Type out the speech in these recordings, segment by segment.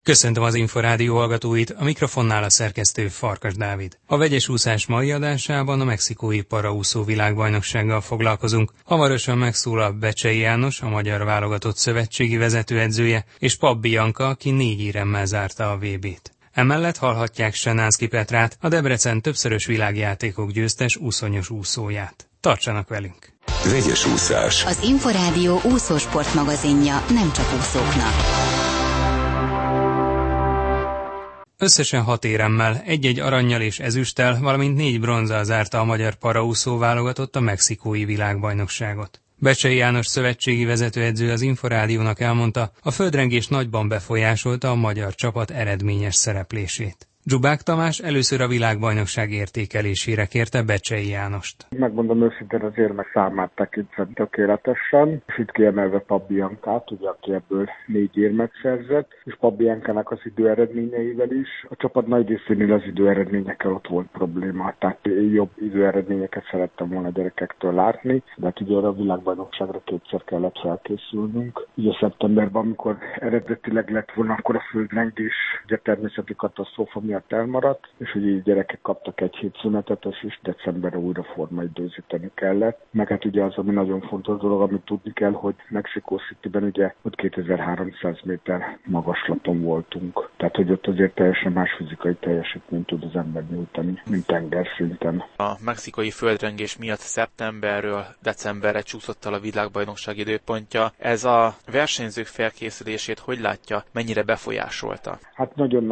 Köszöntöm az Inforádió hallgatóit, a mikrofonnál a szerkesztő Farkas Dávid. A vegyes úszás mai adásában a mexikói paraúszó világbajnoksággal foglalkozunk. Hamarosan megszólal Becsei János, a magyar válogatott szövetségi vezetőedzője, és Pap Bianca, aki 4 éremmel zárta a VB-t. Emellett hallhatják Senánszky Petrát, a Debrecen többszörös világjátékok győztes úszonyos úszóját. Tartsanak velünk! Vegyes úszás. Az Inforádió úszósport magazinja nem csak úszóknak. Összesen 6 éremmel, 1 arannyal és ezüsttel, valamint 4 bronzzal zárta a magyar paraúszó válogatott a mexikói világbajnokságot. Becsei János szövetségi vezetőedző az Inforádiónak elmondta, a földrengés nagyban befolyásolta a magyar csapat eredményes szereplését. Zsubák Tamás először a világbajnokság értékelésére kérte Becsei Jánost. Megmondom őszintén, az érmek számát tekintve tökéletesen, és itt kiemelve Pap Biancát, ugye, aki ebből 4 érmet szerzett, és Pap Biancának az időeredményeivel is. A csapat nagy részénél az időeredményekkel ott volt probléma, tehát jobb időeredményeket szerettem volna a gyerekektől látni, de hát ugye a világbajnokságra 2-szer kellett felkészülnünk. Ugye szeptemberben, amikor eredetileg lett volna, akkor a földrengés, ugye természeti katasztrófa miatt elmaradt, és ugye így gyerekek kaptak 1 hét szünetet, és decemberre újra formaidőzíteni kellett. Meg hát ugye az, ami nagyon fontos dolog, amit tudni kell, hogy Mexico Cityben ugye ott 2300 méter magaslaton voltunk. Tehát, hogy ott azért teljesen más fizikai teljesítményt tud az ember nyújtani, mint tengerszinten. A mexikai földrengés miatt szeptemberről decemberre csúszott el a világbajnokság időpontja. Ez a versenyzők felkészülését hogy látja, mennyire befolyásolta? Hát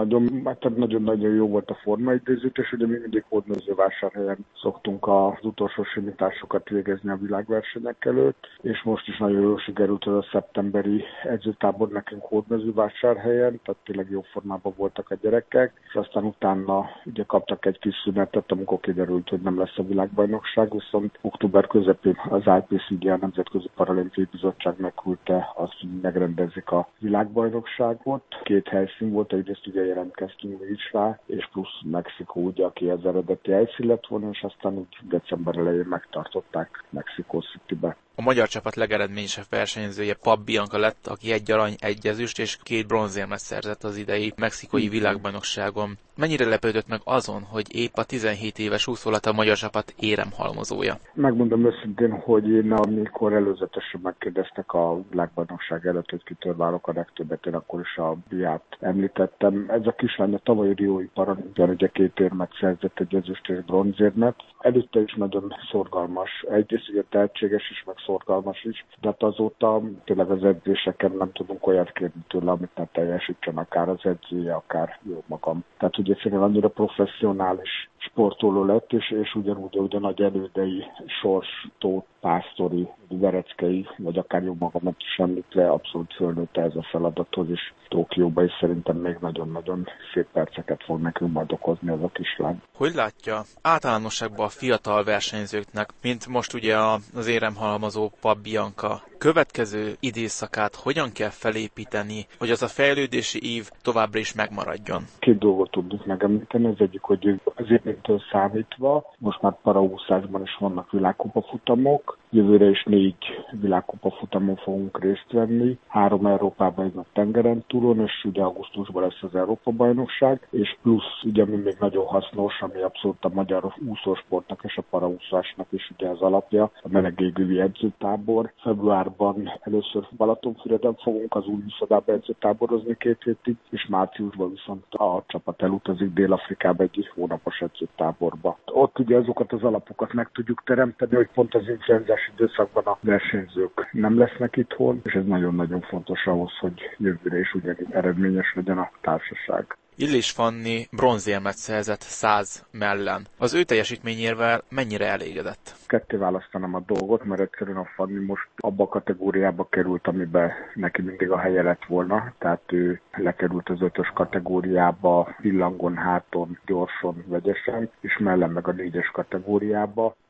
nagyon jó volt a formaidőzítés, ugye mi mindig Hódmezővásárhelyen szoktunk az utolsó simításokat végezni a világversenyek előtt, és most is nagyon jól sikerült az a szeptemberi edzőtábor nekünk Hódmezővásárhelyen, tehát tényleg jó formában voltak a gyerekek, és aztán utána ugye kaptak egy kis szünetet, amikor kiderült, hogy nem lesz a világbajnokság, viszont október közepén az IPCG, a Nemzetközi Paralimpiai Bizottság megküldte azt, hogy megrendezik a világbajnokságot. 2 helyszín volt, egyrészt ugye jelentkeztünk mi is rá, és plusz Mexikó, ugye, aki az eredeti helyszín lett volna, és aztán úgy december elején megtartották Mexico Citybe. A magyar csapat legeredményesebb versenyzője Pap Bianca lett, aki 1 arany, 1 ezüst és 2 bronzérmet szerzett az idei mexikói világbajnokságon. Mennyire lepődött meg azon, hogy épp a 17 éves úszó lett a magyar csapat éremhalmozója? Megmondom őszintén, hogy én amikor előzetesen megkérdeztek a világbajnokság előtt, hogy kitől várok a legtöbbet, én akkor is a Biát említettem. Ez a kislány a tavalyi riói paralimpián ugye 2 érmet szerzett, 1 ezüst és bronzérmet. Előtte is nagyon szorgalmas. Egyrészt ugye tehetséges is, meg szorgalmas is, de hát azóta tényleg az edzéseken nem tudunk olyat kérni tőle, amit ne teljesítsen akár az edzője, akár jó magam. Tehát ugye szerintem annyira professzionális sportoló lett, és ugyanúgy a nagy elődei, Sors, Tóth, Pásztori, Vereckei, vagy akár jó magamat is említve, abszolút fölnőtte ez a feladathoz, és Tokióban is szerintem még nagyon-nagyon szép perceket fog nekünk majd okozni ez a kislány. Hogy látja általánosságban a fiatal versenyzőknek, mint most ugye az éremhalmozó Pap Bianca, következő időszakát hogyan kell felépíteni, hogy az a fejlődési év továbbra is megmaradjon? 2 dolgot tudunk megemlíteni, az egyik, hogy az évtől számítva most már paraúszásban is vannak világkupafutamok, jövőre is 4 világkupafutamon fogunk részt venni, 3 Európában, 1 tengeren túlon, és ugye augusztusban lesz az Európa-bajnokság, és plusz ugye ami még nagyon hasznos, ami abszolút a magyar úszósportnak és a paraúszásnak is ugye az alapja, a melegégővi edzőtábor. Februárban először Balatonfüreden fogunk az új úszodába edzőtáborozni 2 hétig, és márciusban viszont a csapat elutazik Dél-Afrikába egy hónapos edzőtáborba. Ott ugye azokat az alapokat meg tudjuk teremteni, hogy pont az influenzás időszakban a versenyzők nem lesznek itthon, és ez nagyon-nagyon fontos ahhoz, hogy jövőre is ugyanígy eredményes legyen a társaság. Illés Fanni bronzérmet szerzett 100 mellen. Az ő teljesítményével mennyire elégedett? Ketté választanám a dolgot, mert egyszerűen a Fanni most abba a kategóriába került, amiben neki mindig a helye lett volna. Tehát ő lekerült az 5-ös kategóriába, pillangon, háton, gyorson, vegyesen, és mellem meg a 4-es kategóriába.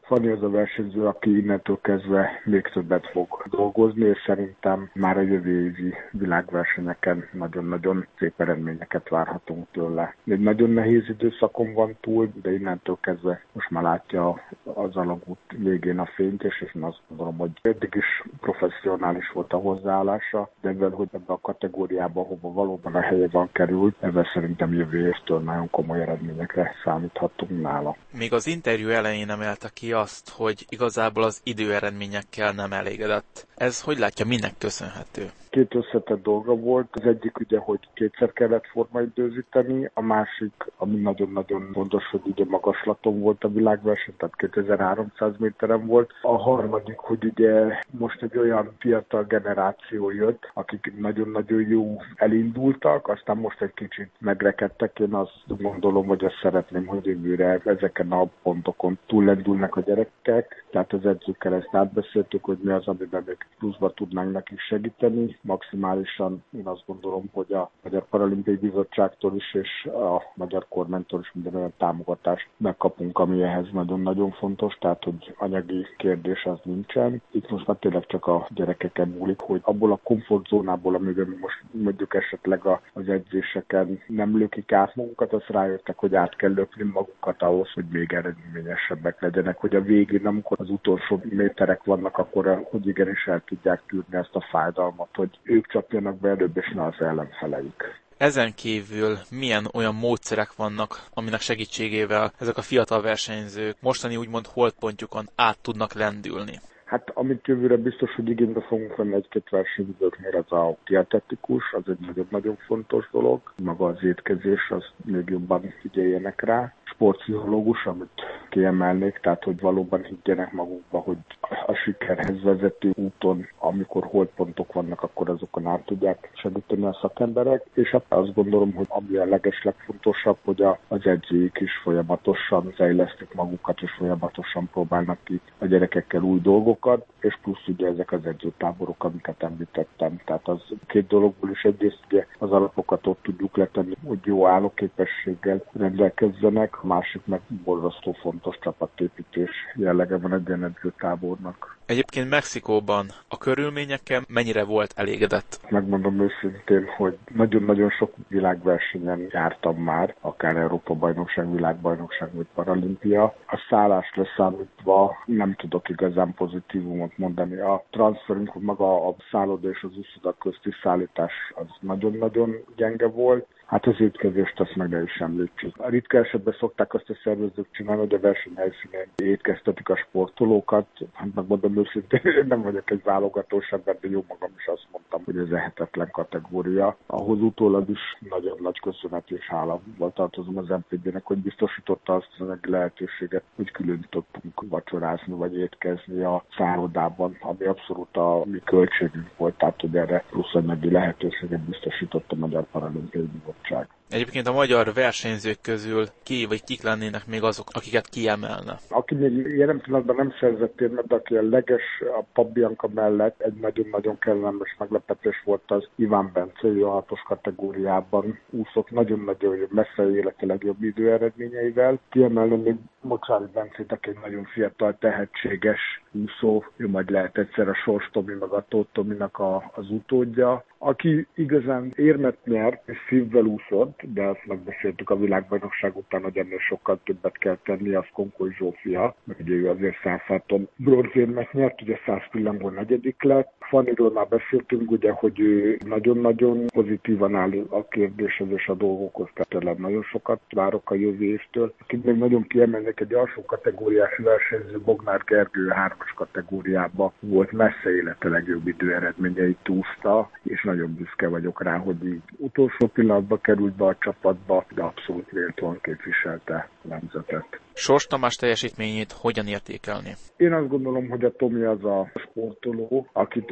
Fanni az a versenyző, aki innentől kezdve még többet fog dolgozni, és szerintem már a jövő évi világversenyeken nagyon-nagyon szép eredményeket várhatunk tőle. Egy nagyon nehéz időszakon van túl, de innentől kezdve most már látja az alagút végén a fényt, és én azt gondolom, hogy eddig is professzionális volt a hozzáállása, de ebben, hogy ebbe a kategóriába, hova valóban a helyében került, ebben szerintem jövő évtől nagyon komoly eredményekre számíthatunk nála. Még az interjú elején emelte ki azt, hogy igazából az időeredményekkel nem elégedett. Ez hogy látja, minek köszönhető? Két összetett dolga volt. Az egyik ugye, hogy kétszer kellett formaidőzíteni, a másik, ami nagyon-nagyon fontos, hogy ugye magaslaton volt a világverseny, tehát 2300 méteren volt. A harmadik, hogy ugye most egy olyan fiatal generáció jött, akik nagyon-nagyon jó elindultak, aztán most egy kicsit megrekedtek. Én azt gondolom, hogy azt szeretném, hogy jövőre ezeken a pontokon túllendülnek a gyerekek. Tehát az edzőkkel ezt átbeszéltük, hogy mi az, amiben még pluszba tudnánk nekik segíteni. Maximálisan én azt gondolom, hogy a Magyar Paralimpiai Bizottságtól is és a magyar kormánytól is minden olyan támogatást megkapunk, ami ehhez nagyon-nagyon fontos, tehát hogy anyagi kérdés az nincsen. Itt most már tényleg csak a gyerekeken múlik, hogy abból a komfortzónából, amiben most mondjuk esetleg az edzéseken nem lökik át magukat, azt rájöttek, hogy át kell lökni magukat ahhoz, hogy még eredményesebbek legyenek, hogy a végén, amikor az utolsó méterek vannak, akkor hogy igenis el tudják tűrni ezt a fájdalmat, hogy ők csapjanak be előbb, és ne az ellenfeleik. Ezen kívül milyen olyan módszerek vannak, aminek segítségével ezek a fiatal versenyzők mostani úgymond holdpontjukon át tudnak lendülni? Hát amit jövőre biztos, hogy igénybe fogunk venni egy-két versenyzőknél, az a dietetikus, az egy nagyon-nagyon fontos dolog. Maga az étkezés, az még jobban figyeljenek rá. Sportpszichológus, amit kiemelnék, tehát hogy valóban higgyenek magukba, hogy a sikerhez vezető úton, amikor holdpontok vannak, akkor azokon át tudják segíteni a szakemberek. És azt gondolom, hogy ami a legfontosabb, hogy az edzőik is folyamatosan fejlesztik magukat, és folyamatosan próbálnak ki a gyerekekkel új dolgokat, és plusz ugye ezek az edzőtáborok, amiket említettem. Tehát az két dologból is egyrészt ugye az alapokat ott tudjuk letenni, hogy jó állóképességgel rendelkezzenek, a másik meg borzasztó fontos csapatépítés jellege van egy ilyen edzőtábornak. Egyébként Mexikóban a körülményekkel mennyire volt elégedett? Megmondom őszintén, hogy nagyon-nagyon sok világversenyen jártam már, akár Európa-bajnokság, világbajnokság vagy paralimpia. A szállás leszámítva nem tudok igazán pozitívumot mondani. A transferünk, maga a szálloda és az uszoda közti szállítás az nagyon-nagyon gyenge volt. Hát az étkezést azt meg ne is említsük. A ritka esetben szokták azt a szervezők csinálni, hogy a versenyhelyszínen étkeztetik a sportolókat. Hát megmondom őszintén, én nem vagyok egy válogatós ember, de jó magam is azt mondtam, hogy ez ehetetlen kategória. Ahhoz utólag is nagyon nagy köszönet és hálával tartozom az MPB-nek, hogy biztosította azt az lehetőséget, hogy külön tudtunk vacsorázni vagy étkezni a szállodában, ami abszolút a mi költségünk volt, tehát hogy erre plusz anyagi lehetőséget biztosított a Magyar Paralimpiai Bizottság. Egyébként a magyar versenyzők közül kik lennének még azok, akiket kiemelne? Aki még jelen pillanatban nem szerzett érmet, de aki a a Pap Bianca mellett egy nagyon-nagyon kellemes meglepetés volt, az Iván Bence, ő a 6-os kategóriában úszott nagyon-nagyon messze élete legjobb időeredményeivel. Kiemelni még Mocsári Bencét, aki egy nagyon fiatal, tehetséges úszó, ő majd lehet egyszer a Sors Tomi meg a Tóth Tominak az utódja. Aki igazán érmet nyert és szívvel úszott, de azt megbeszéltük a világbajnokság után, hogy ennél sokkal többet kell tenni, az Konkoly Zsófia, mert ugye ő azért 100 háton bronzérmet nyert, ugye 100 pillanból 4. lett. Fanniról már beszéltünk, ugye, hogy ő nagyon-nagyon pozitívan áll a kérdéshez és a dolgokhoz, tehát nagyon sokat várok a jövő évtől. Akit még nagyon kiemelnek, egy alsó kategóriás versenyző, Bognár Gergő 3-as kategóriában volt messze élete legjobb időeredményeit úszta, és nagyon büszke vagyok rá, hogy így utolsó pillanatban került be a csapatba, de abszolút méltóan képviselte a nemzetet. Sors Tamás teljesítményét hogyan értékelni? Én azt gondolom, hogy a Tomi az a sportoló, akit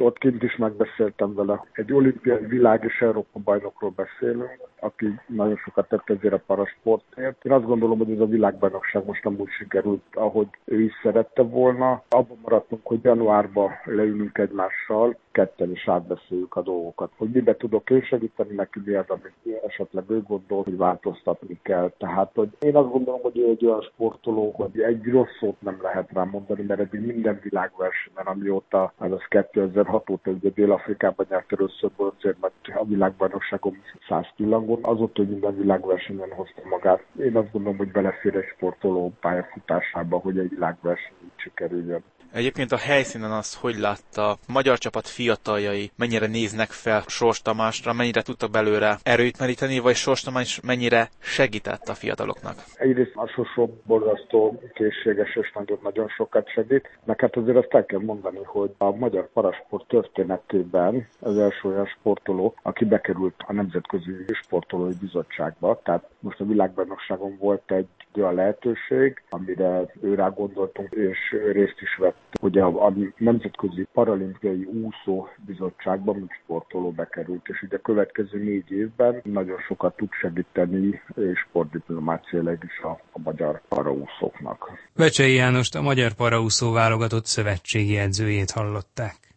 ott kint is megbeszéltem vele. Egy olimpiai világ és Európa bajnokról beszélünk, aki nagyon sokat tett ezért a parasportért. Én azt gondolom, hogy ez a világbajnokság most nem úgy sikerült, ahogy ő is szerette volna. Abban maradtunk, hogy januárban leülünk egymással, ketten is átbeszéljük a dolgokat, hogy mibe tudok én segíteni neki, mi az, amit esetleg ő gondol, hogy változtatni kell. Tehát, hogy én azt gondolom, hogy ő egy olyan sportoló, hogy egy rossz szót nem lehet rá mondani, mert eddig minden világversenyen, amióta, az 2006 óta ugye Dél-Afrikában nyert először bronzért, mert a világbajnokságon 100 pillangon, azóta, hogy minden világversenyen hozta magát. Én azt gondolom, hogy belefér egy sportoló pályafutásába, hogy egy világverseny így sikerüljön. Egyébként a helyszínen az, hogy látta a magyar csapat fiataljai, mennyire néznek fel Sors Tamásra, mennyire tudtak belőle erőt meríteni, vagy Sors Tamás mennyire segített a fiataloknak? Egyrészt a Sosó borzasztó készséges és nagyon sokat segít. Meg hát azért azt el kell mondani, hogy a magyar parasport történetében az első olyan sportoló, aki bekerült a Nemzetközi Sportolói Bizottságba. Tehát most a világbajnokságon volt egy olyan lehetőség, amire őrá gondoltunk, és részt is vett. Ugye a Nemzetközi Paralimpiai Úszó Bizottságban, mint sportoló bekerült, és ugye a következő 4 évben nagyon sokat tud segíteni sportdiplomáciailag is a magyar paraúszóknak. Becsei Jánost, a Magyar Paraúszó válogatott szövetségi edzőjét hallották.